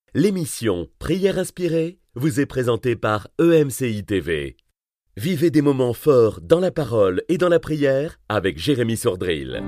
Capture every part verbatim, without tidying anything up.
L'émission Prière inspirée vous est présentée par E M C I T V. Vivez des moments forts dans la parole et dans la prière avec Jérémy Sordrill.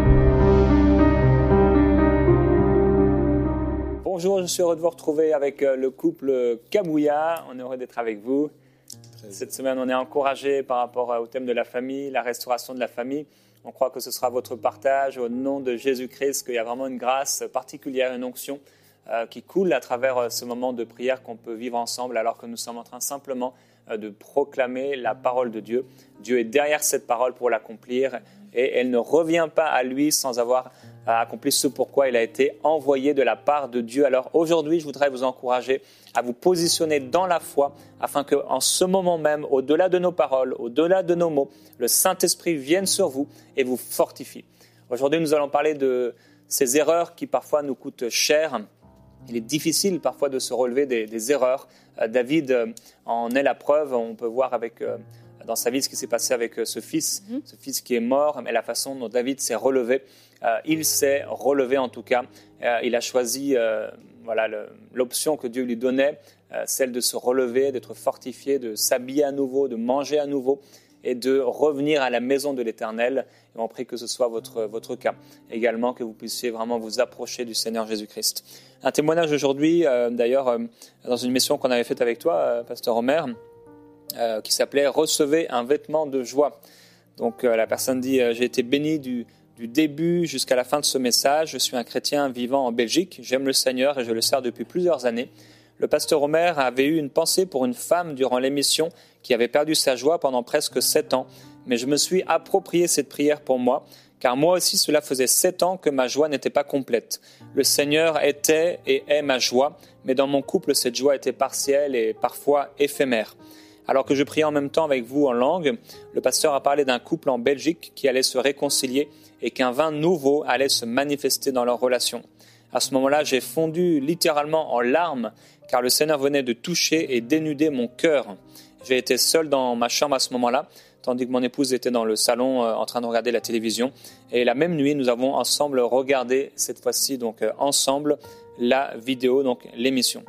Bonjour, je suis heureux de vous retrouver avec le couple Kabouya. On est heureux d'être avec vous. Cette semaine, on est encouragé par rapport au thème de la famille, la restauration de la famille. On croit que ce sera votre partage au nom de Jésus-Christ, qu'il y a vraiment une grâce particulière, une onction euh, qui coule à travers ce moment de prière qu'on peut vivre ensemble alors que nous sommes en train simplement euh, de proclamer la parole de Dieu. Dieu est derrière cette parole pour l'accomplir et elle ne revient pas à lui sans avoir accompli ce pourquoi il a été envoyé de la part de Dieu. Alors aujourd'hui, je voudrais vous encourager à vous positionner dans la foi afin qu'en ce moment même, au-delà de nos paroles, au-delà de nos mots, le Saint-Esprit vienne sur vous et vous fortifie. Aujourd'hui, nous allons parler de ces erreurs qui parfois nous coûtent cher. Il est difficile parfois de se relever des, des erreurs. Euh, David euh, en est la preuve. On peut voir avec, euh, dans sa vie ce qui s'est passé avec euh, ce fils, mmh. ce fils qui est mort, mais la façon dont David s'est relevé. Euh, il s'est relevé en tout cas. Euh, il a choisi euh, voilà, le, l'option que Dieu lui donnait, euh, celle de se relever, d'être fortifié, de s'habiller à nouveau, de manger à nouveau et de revenir à la maison de l'Éternel. Et on prie que ce soit votre, votre cas. Également, que vous puissiez vraiment vous approcher du Seigneur Jésus-Christ. Un témoignage aujourd'hui, euh, d'ailleurs, euh, dans une mission qu'on avait faite avec toi, euh, Pasteur Omer, euh, qui s'appelait « Recevez un vêtement de joie ». Donc euh, la personne dit euh, « J'ai été béni du, du début jusqu'à la fin de ce message. Je suis un chrétien vivant en Belgique. J'aime le Seigneur et je le sers depuis plusieurs années. » Le pasteur Omer avait eu une pensée pour une femme durant l'émission qui avait perdu sa joie pendant presque sept ans. Mais je me suis approprié cette prière pour moi, car moi aussi cela faisait sept ans que ma joie n'était pas complète. Le Seigneur était et est ma joie, mais dans mon couple cette joie était partielle et parfois éphémère. Alors que je priais en même temps avec vous en langue, le pasteur a parlé d'un couple en Belgique qui allait se réconcilier et qu'un vin nouveau allait se manifester dans leur relation. À ce moment-là, j'ai fondu littéralement en larmes, car le Seigneur venait de toucher et dénuder mon cœur. J'ai été seul dans ma chambre à ce moment-là, tandis que mon épouse était dans le salon euh, en train de regarder la télévision. Et la même nuit, nous avons ensemble regardé, cette fois-ci donc euh, ensemble, la vidéo, donc l'émission.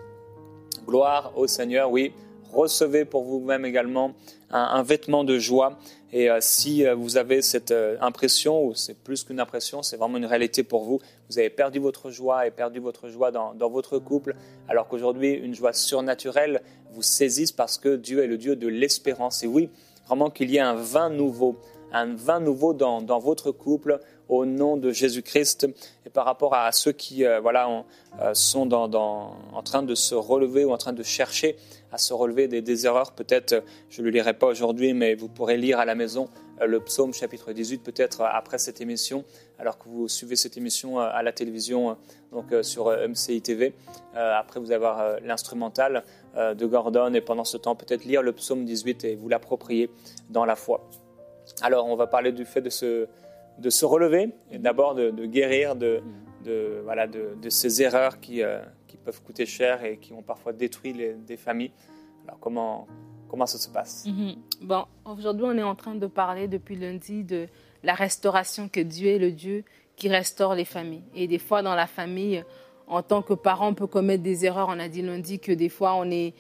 Gloire au Seigneur, oui. Recevez pour vous-même également un, un vêtement de joie. Et euh, si euh, vous avez cette euh, impression, ou c'est plus qu'une impression, c'est vraiment une réalité pour vous, vous avez perdu votre joie et perdu votre joie dans, dans votre couple, alors qu'aujourd'hui, une joie surnaturelle vous saisisse parce que Dieu est le Dieu de l'espérance. Et oui, vraiment qu'il y ait un vin nouveau, un vin nouveau dans, dans votre couple, au nom de Jésus-Christ. Et par rapport à ceux qui euh, voilà, on, euh, sont dans, dans, en train de se relever ou en train de chercher à se relever des, des erreurs, peut-être, je ne le lirai pas aujourd'hui, mais vous pourrez lire à la maison euh, le psaume chapitre dix-huit, peut-être euh, après cette émission, alors que vous suivez cette émission euh, à la télévision, euh, donc euh, sur euh, E M C I T V. Euh, après, vous allez avoir euh, l'instrumental euh, de Gordon, et pendant ce temps, peut-être lire le psaume dix-huit et vous l'approprier dans la foi. Alors, on va parler du fait de se, de se relever, et d'abord de, de guérir de, de, voilà, de, de ces erreurs qui, euh, qui peuvent coûter cher et qui ont parfois détruit les, des familles. Alors, comment, comment ça se passe? Mm-hmm. Bon, aujourd'hui, on est en train de parler depuis lundi de la restauration, que Dieu est le Dieu qui restaure les familles. Et des fois, dans la famille, en tant que parent, on peut commettre des erreurs. On a dit lundi que des fois, on est...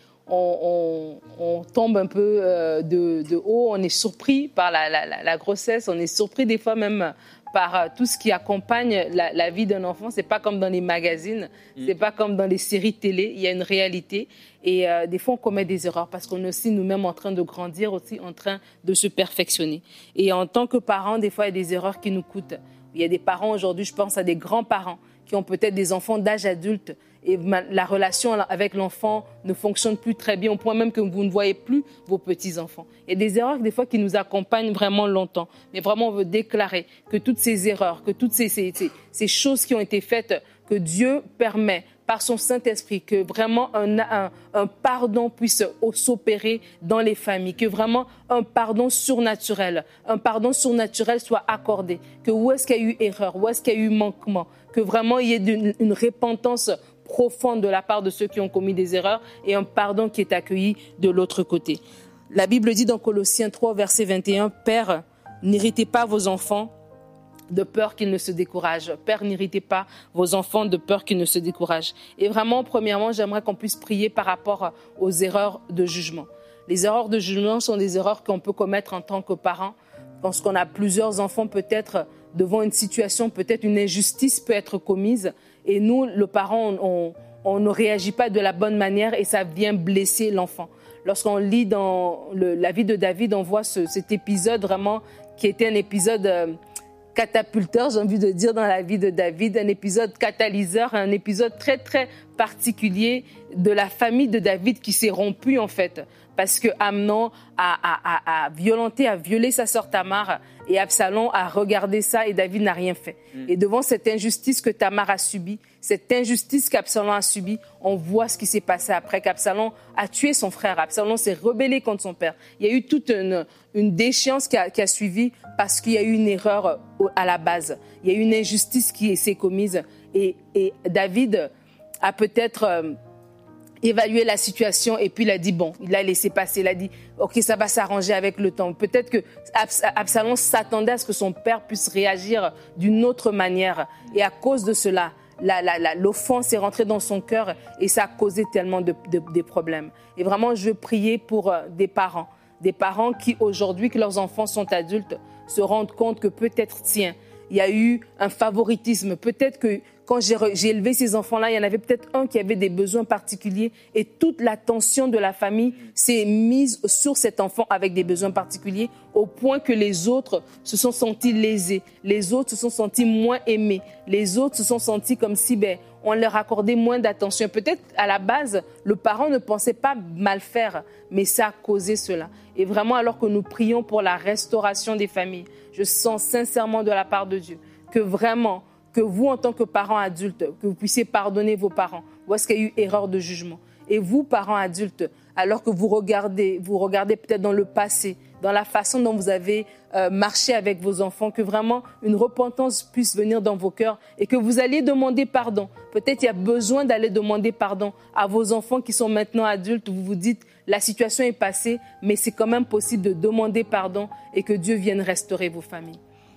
On, on, on tombe un peu euh, de, de haut, on est surpris par la, la, la grossesse, on est surpris des fois même par euh, tout ce qui accompagne la, la vie d'un enfant. C'est pas comme dans les magazines, mmh. c'est pas comme dans les séries télé, il y a une réalité. Et euh, des fois, on commet des erreurs parce qu'on est aussi nous-mêmes en train de grandir, aussi en train de se perfectionner. Et en tant que parents, des fois, il y a des erreurs qui nous coûtent. Il y a des parents aujourd'hui, je pense à des grands-parents qui ont peut-être des enfants d'âge adulte et la relation avec l'enfant ne fonctionne plus très bien, au point même que vous ne voyez plus vos petits-enfants. Il y a des erreurs des fois qui nous accompagnent vraiment longtemps. Mais vraiment, on veut déclarer que toutes ces erreurs, que toutes ces, ces, ces, ces choses qui ont été faites, que Dieu permet par son Saint-Esprit, que vraiment un, un, un pardon puisse s'opérer dans les familles, que vraiment un pardon surnaturel, un pardon surnaturel soit accordé, que où est-ce qu'il y a eu erreur, où est-ce qu'il y a eu manquement, que vraiment il y ait une, une repentance profonde de la part de ceux qui ont commis des erreurs et un pardon qui est accueilli de l'autre côté. La Bible dit dans Colossiens trois, verset vingt et un, « Pères, n'héritez pas vos enfants de peur qu'ils ne se découragent. Père, n'irritez pas vos enfants de peur qu'ils ne se découragent. Et vraiment, premièrement, j'aimerais qu'on puisse prier par rapport aux erreurs de jugement. Les erreurs de jugement sont des erreurs qu'on peut commettre en tant que parents. Lorsqu'on a plusieurs enfants, peut-être devant une situation, peut-être une injustice peut être commise. Et nous, le parent, on, on ne réagit pas de la bonne manière et ça vient blesser l'enfant. Lorsqu'on lit dans le, la vie de David, on voit ce, cet épisode vraiment qui était un épisode euh, catapulteur, j'ai envie de dire, dans la vie de David, un épisode catalyseur, un épisode très, très particulier de la famille de David qui s'est rompue, en fait, parce que Amnon a, a, a, a violenté, a violé sa sœur Tamar, et Absalom a regardé ça et David n'a rien fait. Mm. Et devant cette injustice que Tamar a subie, cette injustice qu'Absalom a subie, on voit ce qui s'est passé après, qu'Absalom a tué son frère. Absalom s'est rebellé contre son père. Il y a eu toute une, une déchéance qui a, qui a suivi parce qu'il y a eu une erreur à la base. Il y a eu une injustice qui s'est commise et, et David a peut-être euh, évalué la situation et puis il a dit bon, il a laissé passer, il a dit ok, ça va s'arranger avec le temps. Peut-être que Abs- Absalom s'attendait à ce que son père puisse réagir d'une autre manière et à cause de cela, la, la, la, l'offense est rentrée dans son cœur et ça a causé tellement de, de, de problèmes. Et vraiment, je veux prier pour euh, des parents, des parents qui aujourd'hui, que leurs enfants sont adultes, se rendent compte que peut-être, tiens, il y a eu un favoritisme. Peut-être que quand j'ai, j'ai élevé ces enfants-là, il y en avait peut-être un qui avait des besoins particuliers et toute l'attention de la famille s'est mise sur cet enfant avec des besoins particuliers au point que les autres se sont sentis lésés, les autres se sont sentis moins aimés, les autres se sont sentis comme si ben, on leur accordait moins d'attention. Peut-être à la base, le parent ne pensait pas mal faire, mais ça a causé cela. Et vraiment, alors que nous prions pour la restauration des familles, je sens sincèrement de la part de Dieu que vraiment, que vous, en tant que parents adultes, que vous puissiez pardonner vos parents, où est-ce qu'il y a eu erreur de jugement. Et vous, parents adultes, alors que vous regardez, vous regardez peut-être dans le passé, dans la façon dont vous avez euh, marché avec vos enfants, que vraiment une repentance puisse venir dans vos cœurs et que vous alliez demander pardon. Peut-être il y a besoin d'aller demander pardon à vos enfants qui sont maintenant adultes. Vous vous dites, la situation est passée, mais c'est quand même possible de demander pardon et que Dieu vienne restaurer vos familles.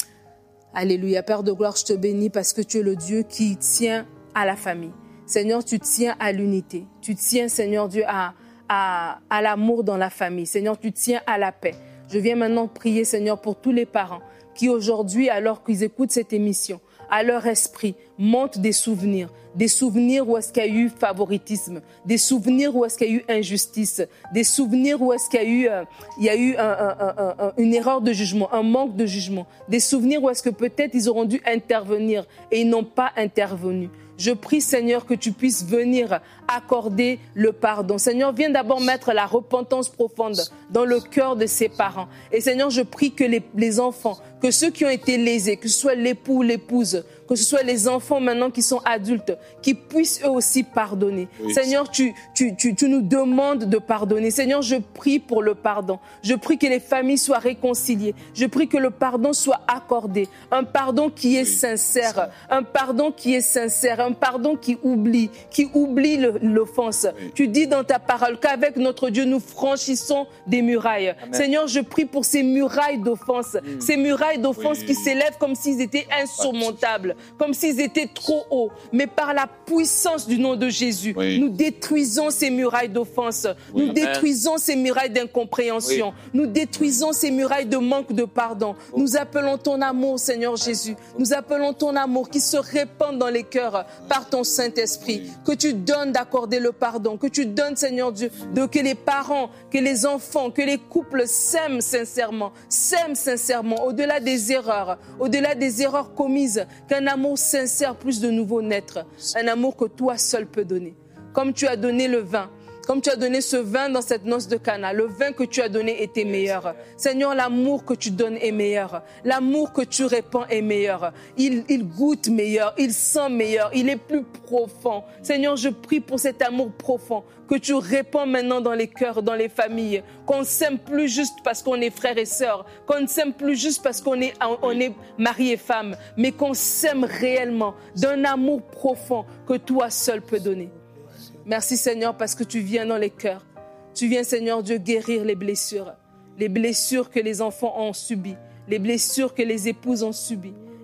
Alléluia. Père de gloire, je te bénis parce que tu es le Dieu qui tient à la famille. Seigneur, tu tiens à l'unité. Tu tiens, Seigneur Dieu, à, à, à l'amour dans la famille. Seigneur, tu tiens à la paix. Je viens maintenant prier, Seigneur, pour tous les parents qui aujourd'hui, alors qu'ils écoutent cette émission, à leur esprit, montent des souvenirs. Des souvenirs où est-ce qu'il y a eu favoritisme, des souvenirs où est-ce qu'il y a eu injustice, des souvenirs où est-ce qu'il y a eu, euh, il y a eu un, un, un, un, une erreur de jugement, un manque de jugement, des souvenirs où est-ce que peut-être ils auront dû intervenir et ils n'ont pas intervenu. Je prie, Seigneur, que tu puisses venir accorder le pardon. Seigneur, viens d'abord mettre la repentance profonde dans le cœur de ces parents. Et Seigneur, je prie que les, les enfants, que ceux qui ont été lésés, que ce soit l'époux ou l'épouse, que ce soit les enfants maintenant qui sont adultes, qui puissent eux aussi pardonner. Oui. Seigneur, tu, tu, tu, tu nous demandes de pardonner. Seigneur, je prie pour le pardon. Je prie que les familles soient réconciliées. Je prie que le pardon soit accordé. Un pardon qui est oui. sincère. Un pardon qui est sincère. Un pardon qui oublie, qui oublie le, l'offense. Oui. Tu dis dans ta parole qu'avec notre Dieu, nous franchissons des murailles. Amen. Seigneur, je prie pour ces murailles d'offense. Mm. Ces murailles d'offense oui. qui s'élèvent comme s'ils étaient insurmontables. Comme s'ils étaient trop hauts. Mais par la puissance du nom de Jésus, oui. nous détruisons ces murailles d'offense. Oui. Nous Amen. détruisons ces murailles d'incompréhension. Oui. Nous détruisons ces murailles de manque de pardon. Oh. Nous appelons ton amour, Seigneur Jésus. Nous appelons ton amour qui se répand dans les cœurs par ton Saint-Esprit. Oui. Que tu donnes d'accorder le pardon. Que tu donnes, Seigneur Dieu, de que les parents, que les enfants, que les couples s'aiment sincèrement. S'aiment sincèrement, au-delà des erreurs, au-delà des erreurs commises, qu'un amour sincère puisse de nouveau naître, un amour que toi seul peux donner. Comme tu as donné le vin, comme tu as donné ce vin dans cette noce de Cana, le vin que tu as donné était meilleur. Seigneur, l'amour que tu donnes est meilleur. L'amour que tu répands est meilleur. Il, il goûte meilleur, il sent meilleur, il est plus profond. Seigneur, je prie pour cet amour profond que tu répands maintenant dans les cœurs, dans les familles. Qu'on ne s'aime plus juste parce qu'on est frères et sœurs, qu'on ne s'aime plus juste parce qu'on est, on est mari et femme, mais qu'on s'aime réellement d'un amour profond que toi seul peux donner. Merci Seigneur parce que tu viens dans les cœurs. Tu viens Seigneur Dieu guérir les blessures. Les blessures que les enfants ont subies. Les blessures que les épouses ont subies.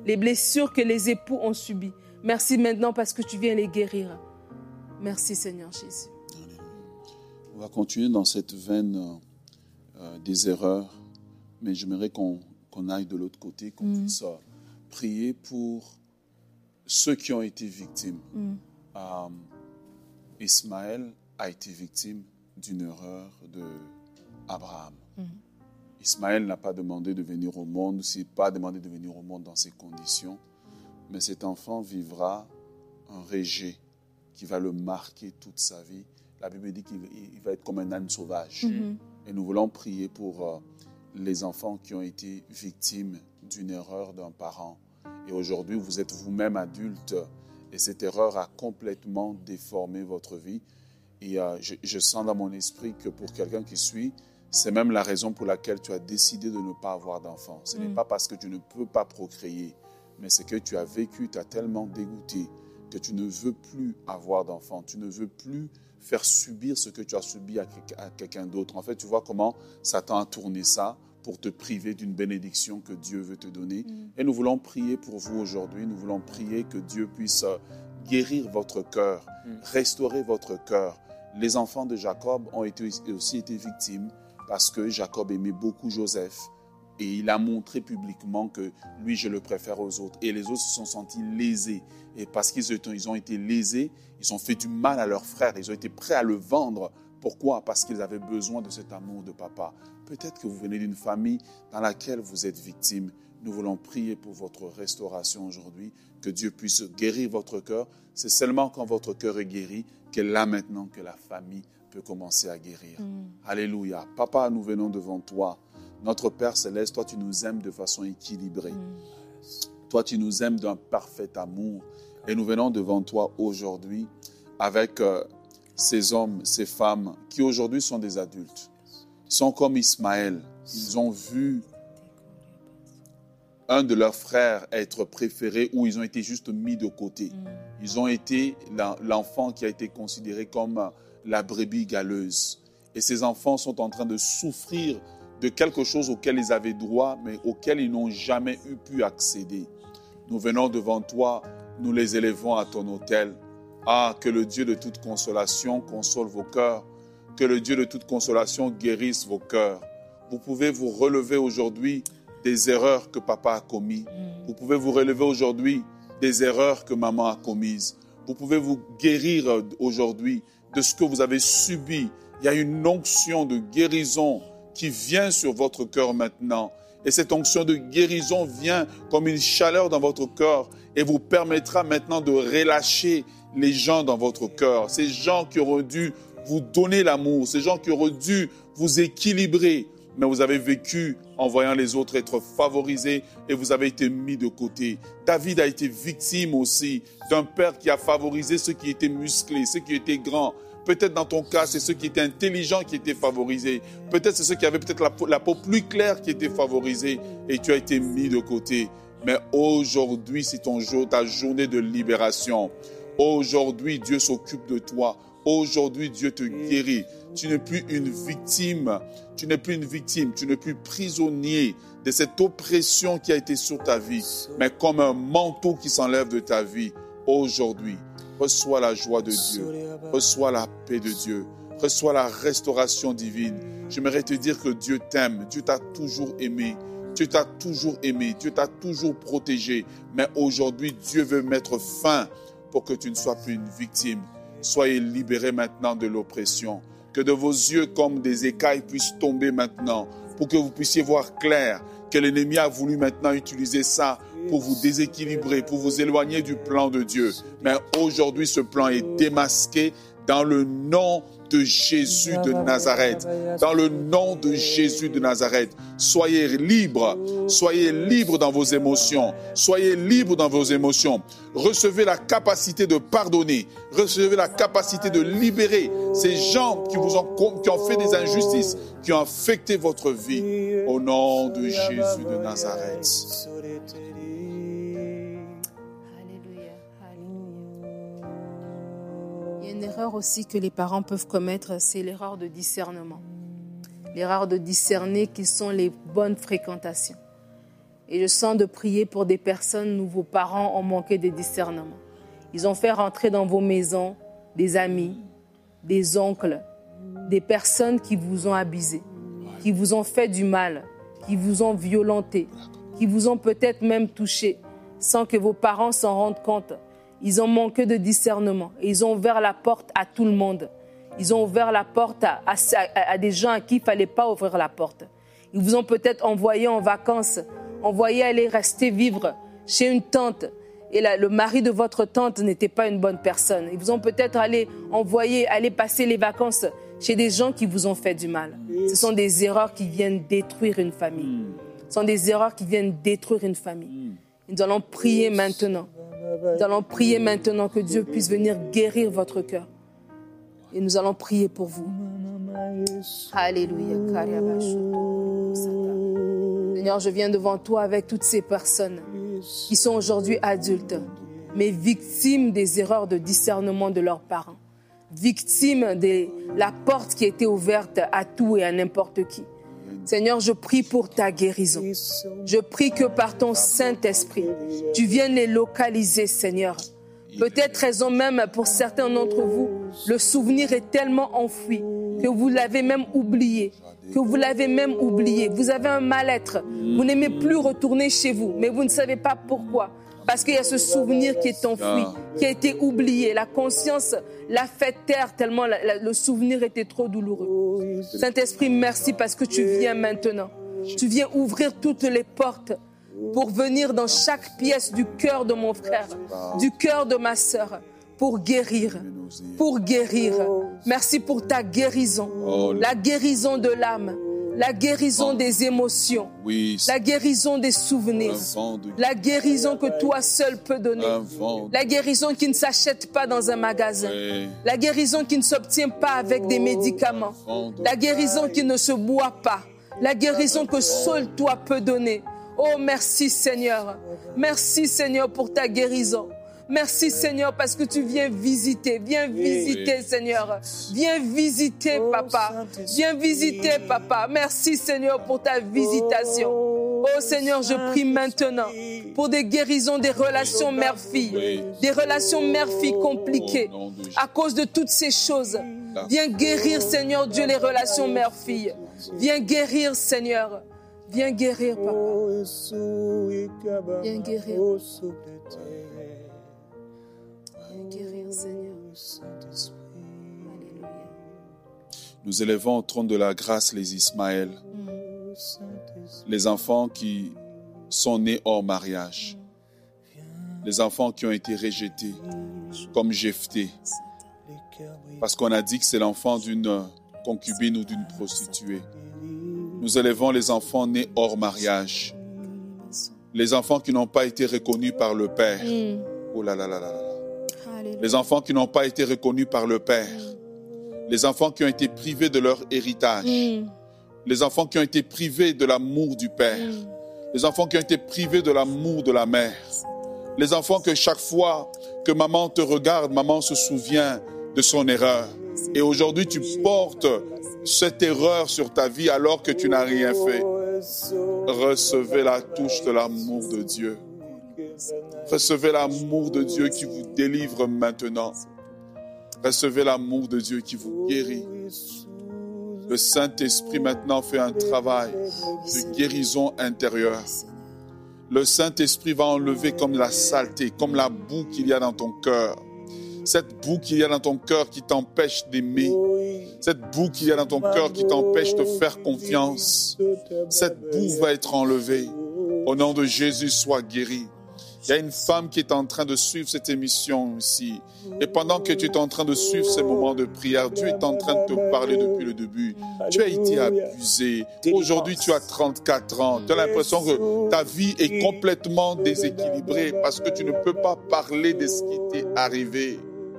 les blessures que les époux ont subies. Merci maintenant parce que tu viens les guérir. Merci Seigneur Jésus. On va continuer dans cette veine euh, des erreurs, mais j'aimerais qu'on, qu'on aille de l'autre côté, qu'on mm. puisse euh, prier pour ceux qui ont été victimes. Mm. Euh, Ismaël a été victime d'une erreur d'Abraham. Mm. Ismaël n'a pas demandé de venir au monde, s'il n'a pas demandé de venir au monde dans ces conditions, mais cet enfant vivra un rejet qui va le marquer toute sa vie. La Bible dit qu'il il va être comme un âne sauvage. Mm-hmm. Et nous voulons prier pour euh, les enfants qui ont été victimes d'une erreur d'un parent. Et aujourd'hui, vous êtes vous-même adulte et cette erreur a complètement déformé votre vie. Et euh, je, je sens dans mon esprit que pour quelqu'un qui suit, c'est même la raison pour laquelle tu as décidé de ne pas avoir d'enfant. Ce mm. n'est pas parce que tu ne peux pas procréer, mais c'est que tu as vécu, tu as tellement dégoûté que tu ne veux plus avoir d'enfant. Tu ne veux plus faire subir ce que tu as subi à, à quelqu'un d'autre. En fait, tu vois comment Satan a tourné ça pour te priver d'une bénédiction que Dieu veut te donner. Mm. Et nous voulons prier pour vous aujourd'hui. Nous voulons prier que Dieu puisse guérir votre cœur, mm. restaurer votre cœur. Les enfants de Jacob ont été, aussi été victimes parce que Jacob aimait beaucoup Joseph et il a montré publiquement que lui, je le préfère aux autres. Et les autres se sont sentis lésés. Et parce qu'ils ils ont été lésés, ils ont fait du mal à leur frère. Ils ont été prêts à le vendre. Pourquoi ? Parce qu'ils avaient besoin de cet amour de papa. Peut-être que vous venez d'une famille dans laquelle vous êtes victime. Nous voulons prier pour votre restauration aujourd'hui, que Dieu puisse guérir votre cœur. C'est seulement quand votre cœur est guéri que là maintenant que la famille peut commencer à guérir. Mm. Alléluia. Papa, nous venons devant toi. Notre Père Céleste, toi tu nous aimes de façon équilibrée. Mm. Toi tu nous aimes d'un parfait amour. Et nous venons devant toi aujourd'hui avec euh, ces hommes, ces femmes qui aujourd'hui sont des adultes. Ils sont comme Ismaël. Ils ont vu un de leurs frères être préféré ou ils ont été juste mis de côté. Mm. Ils ont été l'enfant qui a été considéré comme la brebis galeuse. Et ces enfants sont en train de souffrir de quelque chose auquel ils avaient droit, mais auquel ils n'ont jamais eu pu accéder. Nous venons devant toi, nous les élevons à ton autel. Ah, que le Dieu de toute consolation console vos cœurs. Que le Dieu de toute consolation guérisse vos cœurs. Vous pouvez vous relever aujourd'hui des erreurs que papa a commises. Vous pouvez vous relever aujourd'hui des erreurs que maman a commises. Vous pouvez vous guérir aujourd'hui de ce que vous avez subi. Il y a une onction de guérison qui vient sur votre cœur maintenant. Et cette onction de guérison vient comme une chaleur dans votre cœur et vous permettra maintenant de relâcher les gens dans votre cœur. Ces gens qui auraient dû vous donner l'amour, ces gens qui auraient dû vous équilibrer, mais vous avez vécu en voyant les autres être favorisés et vous avez été mis de côté. David a été victime aussi d'un père qui a favorisé ceux qui étaient musclés, ceux qui étaient grands. Peut-être dans ton cas, c'est ceux qui étaient intelligents qui étaient favorisés. Peut-être c'est ceux qui avaient peut-être la peau, la peau plus claire qui étaient favorisés et tu as été mis de côté. Mais aujourd'hui, c'est ton jour, ta journée de libération. Aujourd'hui, Dieu s'occupe de toi. Aujourd'hui, Dieu te guérit. Tu n'es plus une victime. Tu n'es plus une victime. Tu n'es plus prisonnier de cette oppression qui a été sur ta vie, mais comme un manteau qui s'enlève de ta vie. Aujourd'hui, reçois la joie de Dieu. Reçois la paix de Dieu. Reçois la restauration divine. J'aimerais te dire que Dieu t'aime. Dieu t'a toujours aimé. Dieu t'a toujours aimé. Dieu t'a toujours protégé. Mais aujourd'hui, Dieu veut mettre fin pour que tu ne sois plus une victime. Soyez libérés maintenant de l'oppression. Que de vos yeux comme des écailles puissent tomber maintenant pour que vous puissiez voir clair que l'ennemi a voulu maintenant utiliser ça pour vous déséquilibrer, pour vous éloigner du plan de Dieu. Mais aujourd'hui, ce plan est démasqué dans le nom de Jésus de Nazareth. Dans le nom de Jésus de Nazareth. Soyez libres. Soyez libres dans vos émotions. Soyez libres dans vos émotions. Recevez la capacité de pardonner. Recevez la capacité de libérer ces gens qui vous ont, qui ont fait des injustices, qui ont affecté votre vie. Au nom de Jésus de Nazareth. L'erreur aussi que les parents peuvent commettre, c'est l'erreur de discernement. L'erreur de discerner qui sont les bonnes fréquentations. Et je sens de prier pour des personnes où vos parents ont manqué de discernement. Ils ont fait rentrer dans vos maisons des amis, des oncles, des personnes qui vous ont abusé, qui vous ont fait du mal, qui vous ont violenté, qui vous ont peut-être même touché, sans que vos parents s'en rendent compte. Ils ont manqué de discernement et ils ont ouvert la porte à tout le monde. Ils ont ouvert la porte à, à, à des gens à qui il ne fallait pas ouvrir la porte. Ils vous ont peut-être envoyé en vacances, envoyé aller rester vivre chez une tante. Et là, le mari de votre tante n'était pas une bonne personne. Ils vous ont peut-être allé envoyer, aller passer les vacances chez des gens qui vous ont fait du mal. Ce sont des erreurs qui viennent détruire une famille. Ce sont des erreurs qui viennent détruire une famille. Et nous allons prier maintenant. Nous allons prier maintenant que Dieu puisse venir guérir votre cœur. Et nous allons prier pour vous. Alléluia. Seigneur, je viens devant toi avec toutes ces personnes qui sont aujourd'hui adultes, mais victimes des erreurs de discernement de leurs parents, victimes de la porte qui était ouverte à tout et à n'importe qui. Seigneur, je prie pour ta guérison. Je prie que par ton Saint-Esprit, tu viennes les localiser, Seigneur. Peut-être raison même pour certains d'entre vous, le souvenir est tellement enfoui que vous l'avez même oublié, que vous l'avez même oublié. Vous avez un mal-être, vous n'aimez plus retourner chez vous, mais vous ne savez pas pourquoi. Parce qu'il y a ce souvenir qui est enfoui, qui a été oublié. La conscience l'a fait taire tellement la, la, le souvenir était trop douloureux. Saint-Esprit, merci parce que tu viens maintenant. Tu viens ouvrir toutes les portes pour venir dans chaque pièce du cœur de mon frère, du cœur de ma sœur, pour guérir, pour guérir. Merci pour ta guérison, la guérison de l'âme, la guérison des émotions, la guérison des souvenirs, la guérison que toi seul peux donner, la guérison qui ne s'achète pas dans un magasin, la guérison qui ne s'obtient pas avec des médicaments, la guérison qui ne se boit pas, la guérison que seul toi peux donner. Oh, merci Seigneur. Merci Seigneur pour ta guérison. Merci Seigneur parce que tu viens visiter. Viens visiter Seigneur. Viens visiter Papa. Viens visiter Papa. Merci Seigneur pour ta visitation. Oh Seigneur, je prie maintenant pour des guérisons des relations mère-fille. Des relations mère-fille compliquées à cause de toutes ces choses. Viens guérir Seigneur Dieu les relations mère-fille. Viens guérir Seigneur. Viens guérir, Papa. Viens guérir. Viens guérir, Seigneur. Alléluia. Nous élevons au trône de la grâce les Ismaël, mm. les enfants qui sont nés hors mariage, mm. les enfants qui ont été rejetés, mm. comme Jephthé, parce qu'on a dit que c'est l'enfant d'une concubine ou d'une prostituée. Nous élevons les enfants nés hors mariage. Les enfants qui n'ont pas été reconnus par le Père. Mm. Oh là là là là là. Les enfants qui n'ont pas été reconnus par le Père. Mm. Les enfants qui ont été privés de leur héritage. Mm. Les enfants qui ont été privés de l'amour du Père. Mm. Les enfants qui ont été privés de l'amour de la mère. Les enfants que chaque fois que maman te regarde, maman se souvient de son erreur. Et aujourd'hui, tu portes cette erreur sur ta vie alors que tu n'as rien fait. Recevez la touche de l'amour de Dieu. Recevez l'amour de Dieu qui vous délivre maintenant. Recevez l'amour de Dieu qui vous guérit. Le Saint-Esprit maintenant fait un travail de guérison intérieure. Le Saint-Esprit va enlever comme la saleté, comme la boue qu'il y a dans ton cœur. Cette boue qu'il y a dans ton cœur qui t'empêche d'aimer. Cette boue qu'il y a dans ton cœur qui t'empêche de faire confiance. Cette boue va être enlevée. Au nom de Jésus, sois guéri. Il y a une femme qui est en train de suivre cette émission ici. Et pendant que tu es en train de suivre ces moments de prière, Dieu est en train de te parler depuis le début. Tu as été abusé. Aujourd'hui, tu as trente-quatre ans. Tu as l'impression que ta vie est complètement déséquilibrée parce que tu ne peux pas parler de ce qui t'est arrivé.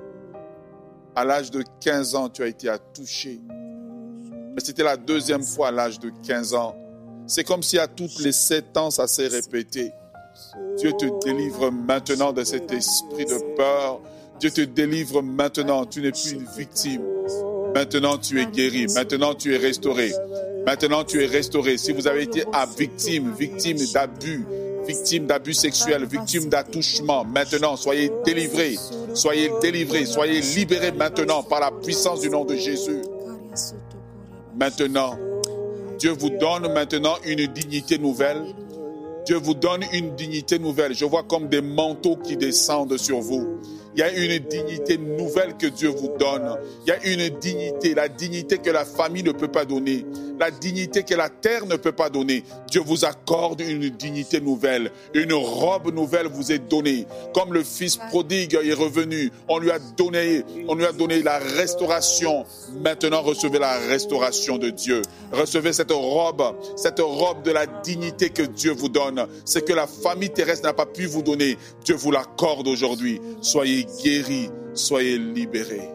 À l'âge de quinze ans, tu as été touché. Mais c'était la deuxième fois à l'âge de quinze ans. C'est comme si à toutes les sept ans, ça s'est répété. Dieu te délivre maintenant de cet esprit de peur. Dieu te délivre maintenant. Tu n'es plus une victime. Maintenant, tu es guéri. Maintenant, tu es restauré. Maintenant, tu es restauré. Si vous avez été à victime, victime d'abus, victimes d'abus sexuels, victimes d'attouchements, maintenant, soyez délivrés, soyez délivrés, soyez libérés maintenant par la puissance du nom de Jésus. Maintenant, Dieu vous donne maintenant une dignité nouvelle. Dieu vous donne une dignité nouvelle. Je vois comme des manteaux qui descendent sur vous. Il y a une dignité nouvelle que Dieu vous donne. Il y a une dignité, la dignité que la famille ne peut pas donner, la dignité que la terre ne peut pas donner. Dieu vous accorde une dignité nouvelle. Une robe nouvelle vous est donnée. Comme le fils prodigue est revenu, on lui a donné, on lui a donné la restauration. Maintenant, recevez la restauration de Dieu. Recevez cette robe, cette robe de la dignité que Dieu vous donne. C'est que la famille terrestre n'a pas pu vous donner. Dieu vous l'accorde aujourd'hui. Soyez guéris, soyez libérés.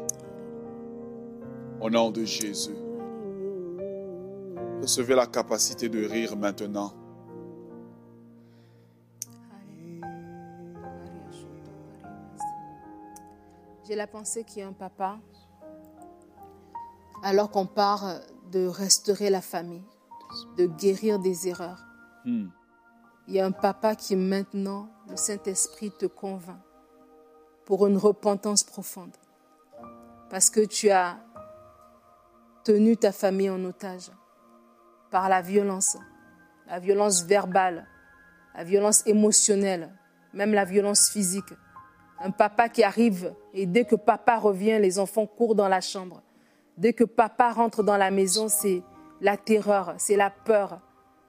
Au nom de Jésus. Recevez la capacité de rire maintenant. J'ai la pensée qu'il y a un papa, alors qu'on parle de restaurer la famille, de guérir des erreurs. Hmm. Il y a un papa qui maintenant, le Saint-Esprit te convainc pour une repentance profonde. Parce que tu as tenu ta famille en otage par la violence, la violence verbale, la violence émotionnelle, même la violence physique. Un papa qui arrive et dès que papa revient, les enfants courent dans la chambre. Dès que papa rentre dans la maison, c'est la terreur, c'est la peur.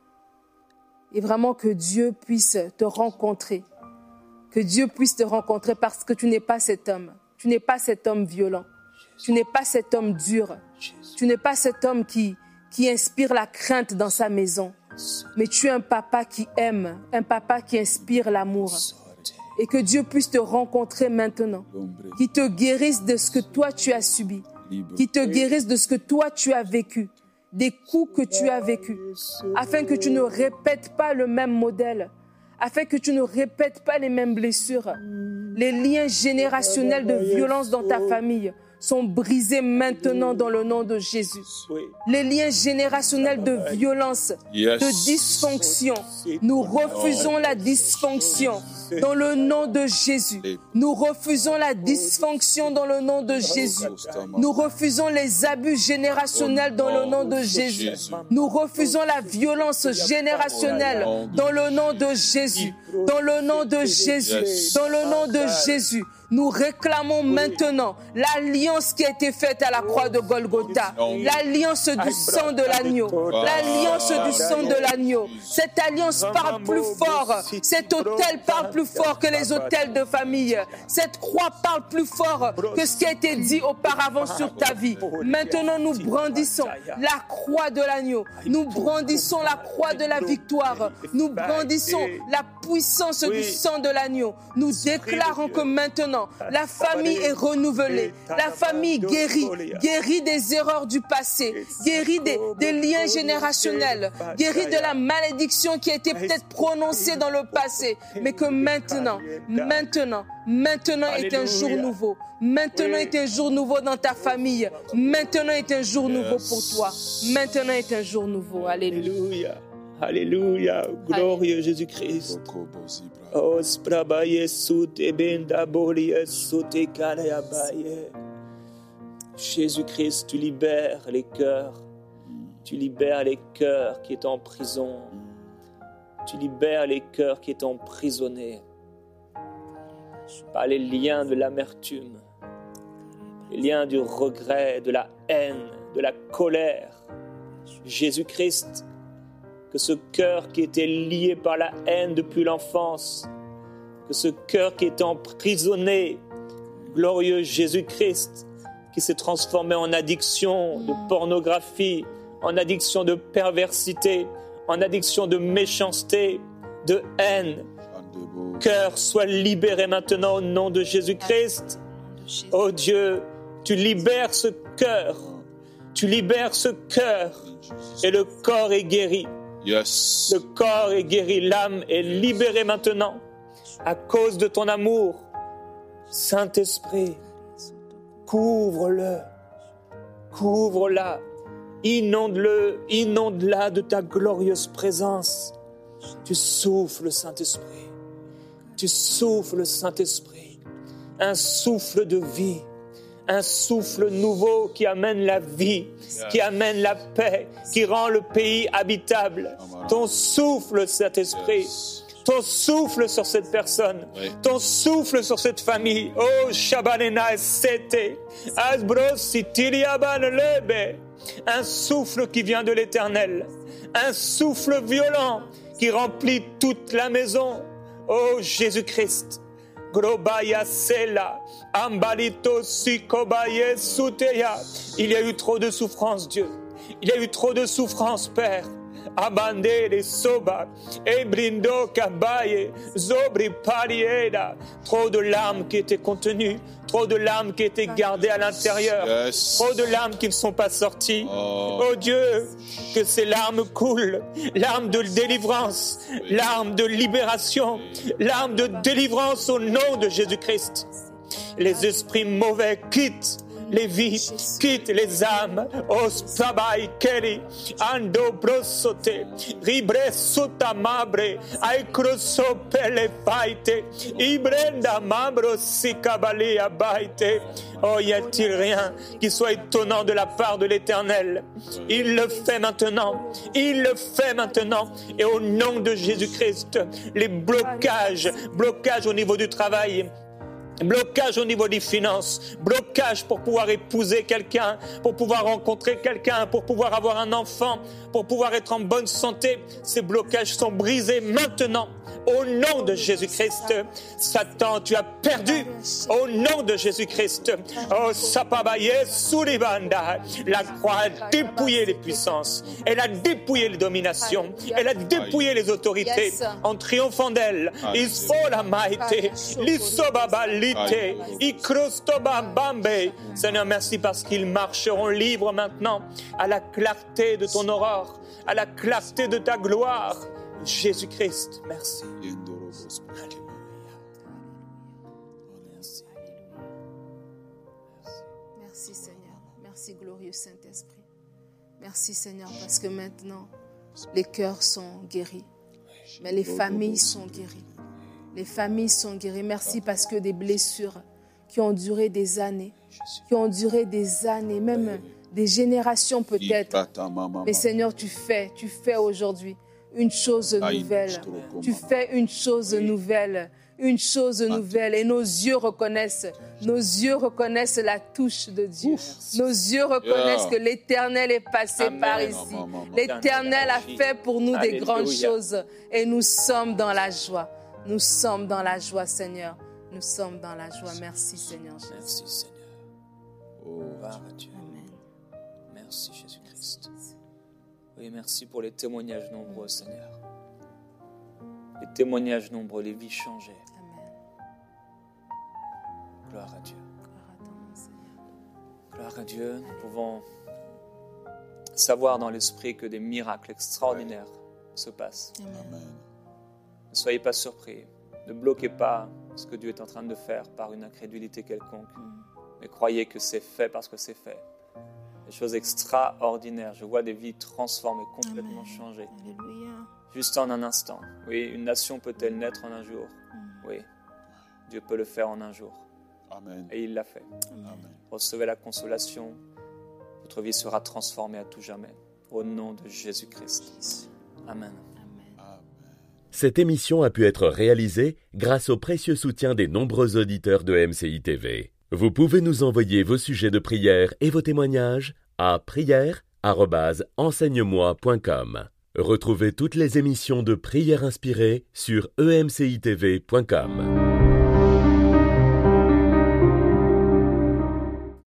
Et vraiment que Dieu puisse te rencontrer. Que Dieu puisse te rencontrer parce que tu n'es pas cet homme. Tu n'es pas cet homme violent. Tu n'es pas cet homme dur. Tu n'es pas cet homme qui, qui inspire la crainte dans sa maison. Mais tu es un papa qui aime, un papa qui inspire l'amour. Et que Dieu puisse te rencontrer maintenant. Qu'il te guérisse de ce que toi tu as subi. Qu'il te guérisse de ce que toi tu as vécu. Des coups que tu as vécus. Afin que tu ne répètes pas le même modèle. Afin que tu ne répètes pas les mêmes blessures. Les liens générationnels de violence dans ta famille sont brisés maintenant dans le nom de Jésus. Les liens générationnels de violence, yes. de dysfonction, nous refusons la dysfonction dans le nom de Jésus. Nous refusons la dysfonction dans le nom de Jésus. Nous refusons les abus générationnels dans le nom de Jésus. Nous refusons la violence générationnelle dans le nom de Jésus. Dans le nom de Jésus. Dans le nom de Jésus. Nous réclamons maintenant l'alliance qui a été faite à la croix de Golgotha, l'alliance du sang de l'agneau, l'alliance du sang de l'agneau. Cette alliance parle plus fort, cet autel parle plus fort que les autels de famille. Cette croix parle plus fort que ce qui a été dit auparavant sur ta vie. Maintenant, nous brandissons la croix de l'agneau, nous brandissons la croix de la victoire, nous brandissons la puissance du sang de l'agneau. Nous déclarons que maintenant, la famille est renouvelée, la famille guérie, guérie des erreurs du passé, guérie des, des liens générationnels, guérie de la malédiction qui a été peut-être prononcée dans le passé, mais que maintenant, maintenant, maintenant est un jour nouveau. Maintenant est un jour nouveau dans ta famille. Maintenant est un jour nouveau pour toi. Maintenant est un jour nouveau. Alléluia. Alléluia, glorieux Jésus-Christ. Oh, sprabaye soute benda bolie soute kaleabaye. Jésus-Christ, tu libères les cœurs. Tu libères les cœurs qui étaient en prison. Tu libères les cœurs qui étaient emprisonnés par les liens de l'amertume, les liens du regret, de la haine, de la colère. Jésus-Christ, que ce cœur qui était lié par la haine depuis l'enfance, que ce cœur qui était emprisonné, glorieux Jésus-Christ, qui s'est transformé en addiction de pornographie, en addiction de perversité, en addiction de méchanceté, de haine. Cœur soit libéré maintenant au nom de Jésus-Christ. Oh Dieu, tu libères ce cœur, tu libères ce cœur et le corps est guéri. Yes. Le corps est guéri, l'âme est libérée maintenant à cause de ton amour. Saint-Esprit, couvre-le, couvre-la, inonde-le, inonde-la de ta glorieuse présence. Tu souffles, Saint-Esprit. Tu souffles, Saint-Esprit. Un souffle de vie. Un souffle nouveau qui amène la vie, qui amène la paix, qui rend le pays habitable. Ton souffle, Saint-Esprit. Ton souffle sur cette personne, oui. Ton souffle sur cette famille. Oh, Shabanena Sete, Asbrositiliabanlebe. Un souffle qui vient de l'Éternel. Un souffle violent qui remplit toute la maison. Oh, Jésus-Christ. Grobaya Sela, Ambalito Sikobaye Suteya. Il y a eu trop de souffrance, Dieu. Il y a eu trop de souffrance, Père. Abandere soba, ebrindo kabaye, zobri parieda. Trop de larmes qui étaient contenues, trop de larmes qui étaient gardées à l'intérieur, yes. Trop de larmes qui ne sont pas sorties. Oh, oh Dieu, que ces larmes coulent, larmes de délivrance, oui. Larmes de libération, oui. Larmes de délivrance au nom de Jésus-Christ. Les esprits mauvais quittent les vies, quitte les âmes. Ostabai keri, ando brosote, ribre sota mabre, aikroso pele faite, ibrenda mabro sikabali abaite. Oh, y a-t-il rien qui soit étonnant de la part de l'Éternel? Il le fait maintenant. Il le fait maintenant. Et au nom de Jésus-Christ, les blocages, blocages au niveau du travail, blocage au niveau des finances, blocage pour pouvoir épouser quelqu'un, pour pouvoir rencontrer quelqu'un, pour pouvoir avoir un enfant, pour pouvoir être en bonne santé. Ces blocages sont brisés maintenant. Au nom de Jésus-Christ, Satan, tu as perdu. Au nom de Jésus-Christ, oh Sapabaye Suribanda, la croix a dépouillé les puissances, elle a dépouillé les dominations, elle a dépouillé les autorités en triomphant d'elle. Isola Maite, Lisobaba Lite, Ikrostoba Bambe. Seigneur, merci parce qu'ils marcheront libres maintenant à la clarté de ton aurore, à la clarté de ta gloire. Jésus-Christ, merci. Alléluia. Merci. Merci Seigneur. Merci glorieux Saint-Esprit. Merci Seigneur parce que maintenant les cœurs sont guéris, mais les familles sont guéries. Les familles sont guéries. Merci parce que des blessures qui ont duré des années, qui ont duré des années, même des générations peut-être. Mais Seigneur, tu fais, tu fais aujourd'hui une chose nouvelle. Tu fais une chose nouvelle. Une chose nouvelle. Et nos yeux reconnaissent, nos yeux reconnaissent la touche de Dieu. Nos yeux reconnaissent que l'Éternel est passé Amen. Par ici. L'Éternel a fait pour nous Alléluia. Des grandes choses. Et nous sommes dans la joie. Nous sommes dans la joie, Seigneur. Nous sommes dans la joie. Merci, Seigneur. Merci, Seigneur. Oh, gloire à Dieu. Amen. Merci, Jésus-Christ. Oui, merci pour les témoignages nombreux, Seigneur. Les témoignages nombreux, les vies changées. Amen. Gloire à Dieu. Gloire à ton nom, Seigneur. Gloire à Dieu. Nous pouvons savoir dans l'esprit que des miracles extraordinaires se passent. Amen. Ne soyez pas surpris. Ne bloquez pas ce que Dieu est en train de faire par une incrédulité quelconque. Mm. Mais croyez que c'est fait parce que c'est fait. Des choses extraordinaires. Je vois des vies transformées, complètement Amen. Changées. Alléluia. Juste en un instant. Oui, une nation peut-elle naître en un jour? Mm. Oui. Dieu peut le faire en un jour. Amen. Et il l'a fait. Amen. Recevez la consolation. Votre vie sera transformée à tout jamais. Au nom de Jésus-Christ. Amen. Cette émission a pu être réalisée grâce au précieux soutien des nombreux auditeurs de M C I T V. Vous pouvez nous envoyer vos sujets de prière et vos témoignages à prière arobase enseigne-moi point com. Retrouvez toutes les émissions de Prière inspirée sur e m c i t v point com.